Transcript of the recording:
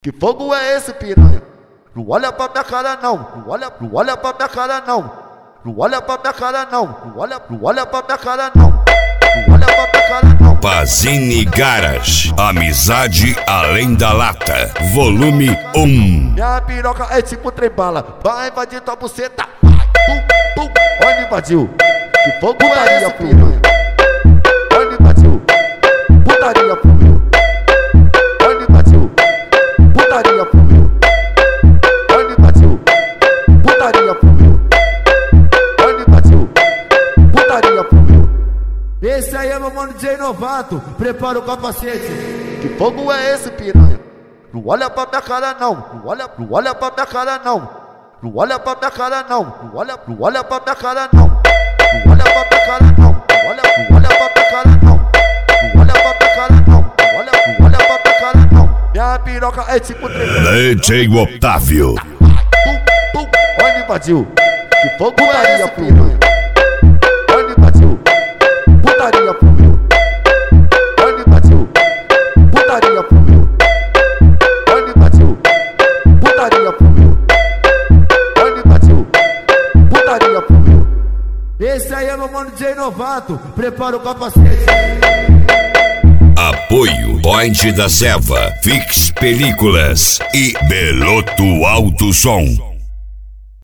Que fogo é esse, piranha? Não olha pra minha cara não, não olha pra minha cara não. Não olha pra minha cara não, não olha pra minha cara não. Não olha pra minha cara não. Pazini Garage, amizade além da lata, volume 1. Minha piroca é tipo trem bala, vai invadir tua buceta. Pum, pum, olha invadiu. Que fogo é esse, piranha? Olha invadiu. Putaria fluiu. Olha invadiu. Putaria fluiu. Olha invadiu. Putaria fluiu. Olha invadiu. Putaria fluiu. Esse aí é meu mano DJ Novato, prepara o capacete. Que fogo é esse, piranha? Não olha pra minha cara não, não olha pra minha cara não. Não olha pra minha cara não, não olha pra minha cara não. Não olha pra minha cara não, não olha pra minha cara não. Não olha pra minha cara não, não olha pra minha cara não. Minha piroca é tipo trem. DJ Otávio. Pum, pum, olha invadiu. Que fogo é esse, piranha? Olha invadiu. Putaria fluiu. Olha invadiu. Putaria fluiu. Olha invadiu. Putaria fluiu. Olha invadiu. Putaria fluiu. Esse aí é meu mano DJ Novato, prepara o capacete. Apoio Point da Selva, Fix Películas e Beloto Alto Som.